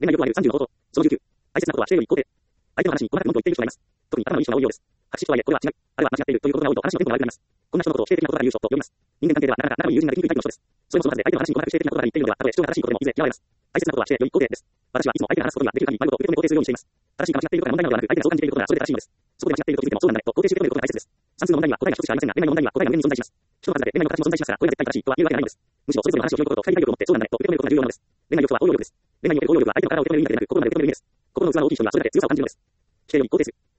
恋愛欲はある30のこと。その19。大切なことは否定より肯定。相手の話に細かく文句を言っている人がいます。特に頭のいい人が多いようです。白紙とはいえ、これは違う。あれは間違っているということが多いと話のテンポが悪くなります。こんな人のことを否定的なことがある人と呼びます。人間関係ではなかなか仲のいい友人ができにくいタイプの人です。それもその数で相手の話に細かく否定的なことが言っているのでは、たとえ主張が正しいことでもいずれ嫌われます。大切なことは否定より肯定です。私はいつも相手が話すことができる限り、丸ごと受け止め肯定するようにしています。正しいか間違っていることが問題なのではなく、相手がそう感じていることがそれで正しいのです。そこで間違っていると気づいてもそうなんだねと肯定し受け止めることが大切です。算数の問題には答えが一つしかありませんが、恋愛の問題には答えが無限に存在します。人の数だけ恋愛の形も存在しますが、これが絶対正しいとは言うわけがないのです。むしろそれぞれの話を広げることと二人体力を持ってそうなんだねと受け止めることが重要なのです。恋愛欲とは応用力です。恋愛における応用力は相手の体を受け止める意味だけでなく、心まで受け止める意味です。心の器の大きい人にはそれだけ強さを感じるのです。否定より肯定する。